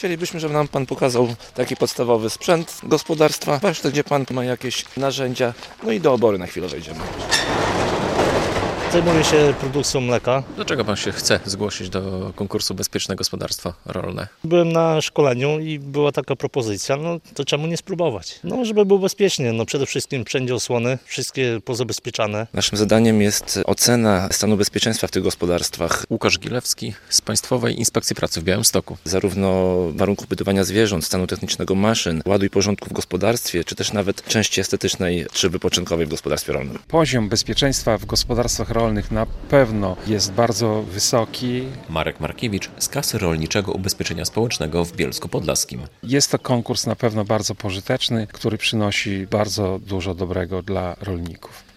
Chcielibyśmy, żeby nam Pan pokazał taki podstawowy sprzęt gospodarstwa, warsztat, gdzie Pan ma jakieś narzędzia, no i do obory na chwilę wejdziemy. Zajmuję się produkcją mleka. Dlaczego Pan się chce zgłosić do konkursu Bezpieczne Gospodarstwo Rolne? Byłem na szkoleniu i była taka propozycja, no to czemu nie spróbować? No żeby było bezpiecznie, no przede wszystkim wszędzie osłony, wszystkie pozabezpieczane. Naszym zadaniem jest ocena stanu bezpieczeństwa w tych gospodarstwach, Łukasz Gilewski z Państwowej Inspekcji Pracy w Białymstoku. zarówno warunków bytowania zwierząt, stanu technicznego maszyn, ładu i porządku w gospodarstwie, czy też nawet części estetycznej czy wypoczynkowej w gospodarstwie rolnym. Poziom bezpieczeństwa w gospodarstwach rolnych na pewno jest bardzo wysoki. Marek Markiewicz z Kasy Rolniczego Ubezpieczenia Społecznego w Bielsku Podlaskim. Jest to konkurs na pewno bardzo pożyteczny, który przynosi bardzo dużo dobrego dla rolników.